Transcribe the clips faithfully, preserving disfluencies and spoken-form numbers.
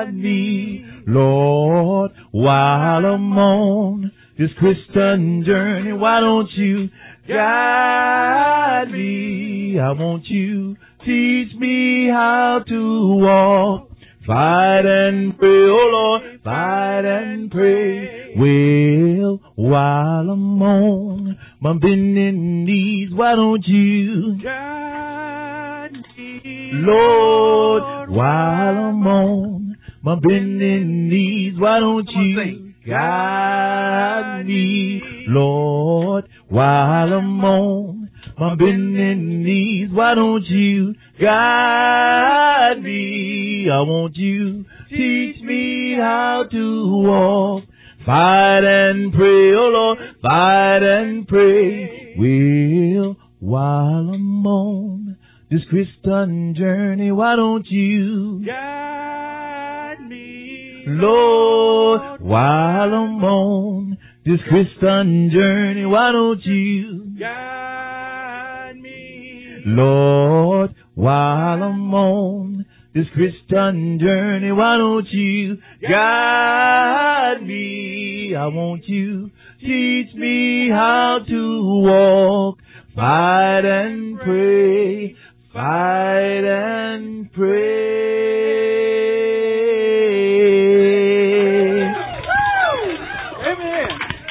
guide me, Lord, while I'm on this Christian journey. Why don't you guide me? I want you teach me how to walk, fight and pray, oh Lord, fight and pray. Well, while I'm on my bending knees, why don't you guide me, Lord, while I'm on my bending knees, why don't you guide me, Lord, while I'm on my bending knees, why don't you guide me? I want you teach me how to walk, fight and pray, oh Lord, fight and pray. Well, while I'm on this Christian journey, why don't you guide me, Lord, while I'm on this Christian journey, why don't you guide me, Lord, while I'm on this Christian journey, why don't you guide me? I want you teach me how to walk, fight and pray, fight and pray. Amen.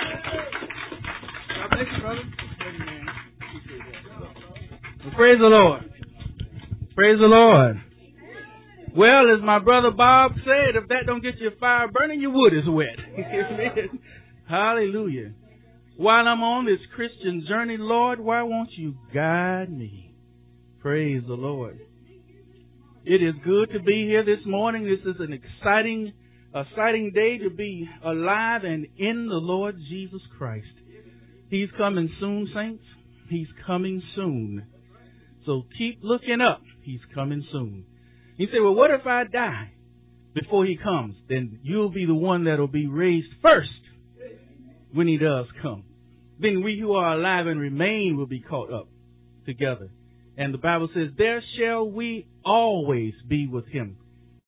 God bless you, brother. Amen. Well, praise the Lord. Praise the Lord. Well, as my brother Bob said, if that don't get your fire burning, your wood is wet. Amen. Hallelujah. While I'm on this Christian journey, Lord, why won't you guide me? Praise the Lord. It is good to be here this morning. This is an exciting, exciting day to be alive and in the Lord Jesus Christ. He's coming soon, saints. He's coming soon. So keep looking up. He's coming soon. You say, well, what if I die before he comes? Then you'll be the one that will be raised first when he does come. Then we who are alive and remain will be caught up together. And the Bible says, there shall we always be with him.